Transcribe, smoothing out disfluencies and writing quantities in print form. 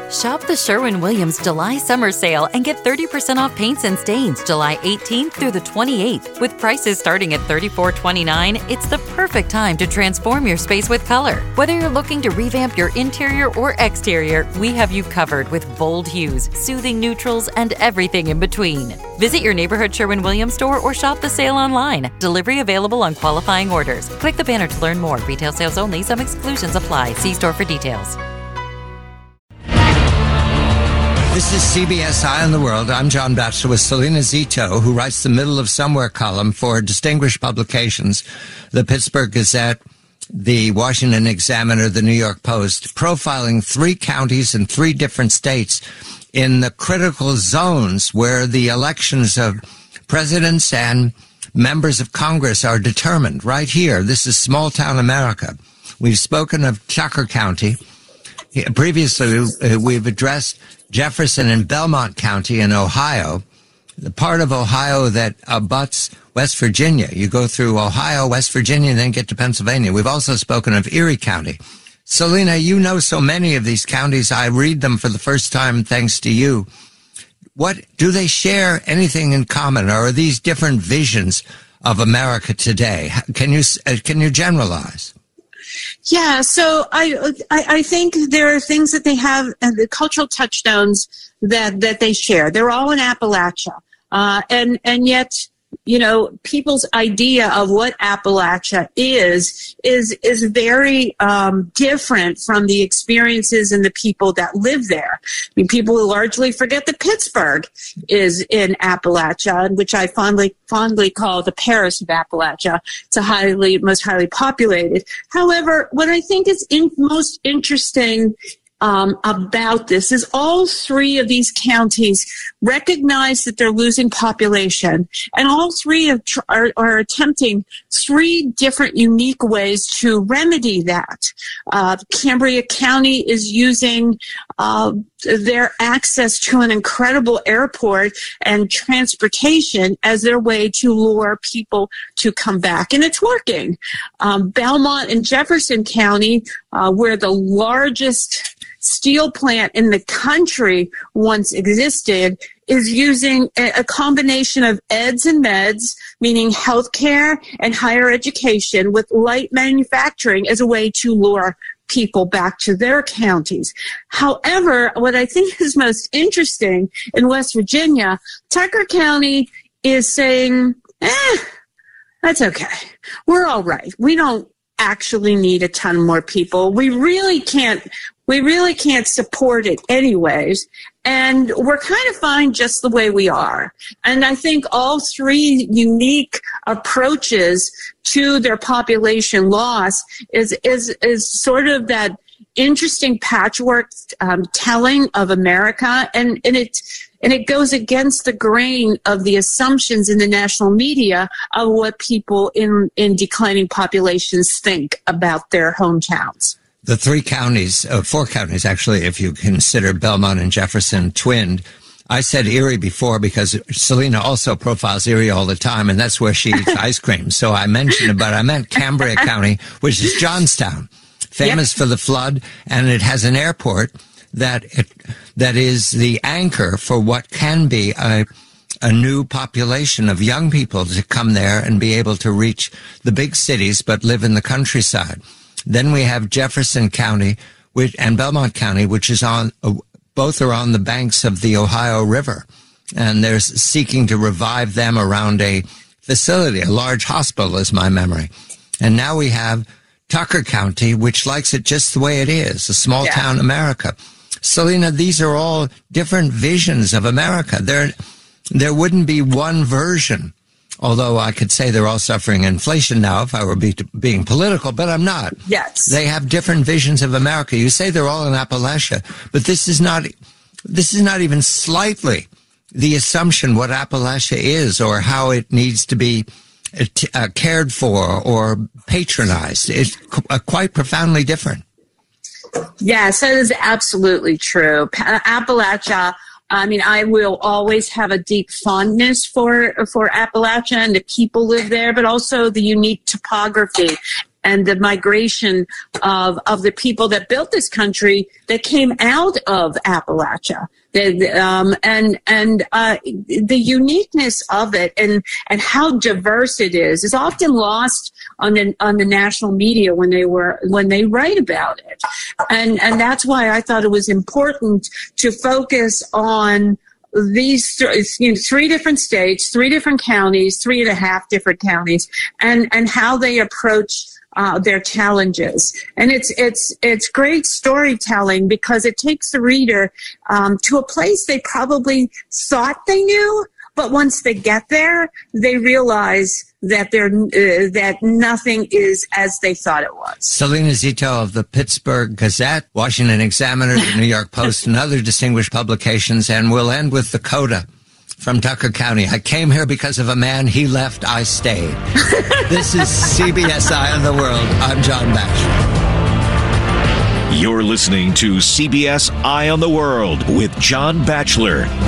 Shop the Sherwin-Williams July Summer Sale and get 30% off paints and stains July 18th through the 28th. With prices starting at $34.29, it's the perfect time to transform your space with color. Whether you're looking to revamp your interior or exterior, we have you covered with bold hues, soothing neutrals, and everything in between. Visit your neighborhood Sherwin-Williams store or shop the sale online. Delivery available on qualifying orders. Click the banner to learn more. Retail sales only. Some exclusions apply. See store for details. This is CBS Eye on the World. I'm John Batchelor with Selena Zito, who writes the Middle of Somewhere column for distinguished publications, the Pittsburgh Gazette, the Washington Examiner, the New York Post, profiling 3 counties in 3 different states in the critical zones where the elections of presidents and members of Congress are determined. Right here, this is small town America. We've spoken of Tucker County. Previously, we've addressed Jefferson and Belmont County in Ohio, the part of Ohio that abuts West Virginia. You go through Ohio, West Virginia, and then get to Pennsylvania. We've also spoken of Erie County. Selena, you know so many of these counties. I read them for the first time thanks to you. What do they share anything in common, or are these different visions of America today? Can you generalize? Yeah, so I think there are things that they have, the cultural touchstones that they share. They're all in Appalachia, and yet, you know, people's idea of what Appalachia is very different from the experiences and the people that live there. I mean, people largely forget that Pittsburgh is in Appalachia, which I fondly call the Paris of Appalachia. It's most highly populated. However, what I think is most interesting about this is all 3 of these counties recognize that they're losing population, and all 3 are attempting 3 different unique ways to remedy that. Cambria County is using their access to an incredible airport and transportation as their way to lure people to come back, and it's working. Belmont and Jefferson County, where the largest steel plant in the country once existed, is using a combination of eds and meds, meaning healthcare and higher education, with light manufacturing as a way to lure people back to their counties. However, what I think is most interesting in West Virginia, Tucker County is saying, that's okay. We're all right. We don't actually need a ton more people. We really can't support it anyways. And we're kind of fine just the way we are. And I think all 3 unique approaches to their population loss is sort of that interesting patchwork telling of America. And it goes against the grain of the assumptions in the national media of what people in declining populations think about their hometowns. The 3 counties, 4 counties actually, if you consider Belmont and Jefferson twinned. I said Erie before because Selena also profiles Erie all the time, and that's where she eats ice cream. So I mentioned it, but I meant Cambria County, which is Johnstown, famous for the flood, and it has an airport that is the anchor for what can be a new population of young people to come there and be able to reach the big cities but live in the countryside. Then we have Jefferson County and Belmont County, which is both are on the banks of the Ohio River, and they're seeking to revive them around a facility, a large hospital is my memory. And now we have Tucker County, which likes it just the way it is, a small town America. Selena, these are all different visions of America. There wouldn't be one version. Although I could say they're all suffering inflation now if I were being political, but I'm not. Yes. They have different visions of America. You say they're all in Appalachia, but this is not even slightly the assumption what Appalachia is or how it needs to be cared for or patronized. It's quite profoundly different. Yes, that is absolutely true. Appalachia, I mean, I will always have a deep fondness for Appalachia and the people live there, but also the unique topography the migration of the people that built this country that came out of Appalachia. The uniqueness of it and how diverse it is often lost on the national media when they write about it. And that's why I thought it was important to focus on these three different states, 3 different counties, 3.5 different counties, and how they approach their challenges. And it's great storytelling because it takes the reader to a place they probably thought they knew, but once they get there, they realize that that nothing is as they thought it was. Selena Zito of the Pittsburgh Gazette, Washington Examiner, the New York Post, and other distinguished publications. And we'll end with the coda from Tucker County. I came here because of a man. He left, I stayed. This is CBS Eye on the World. I'm John Batchelor. You're listening to CBS Eye on the World with John Batchelor.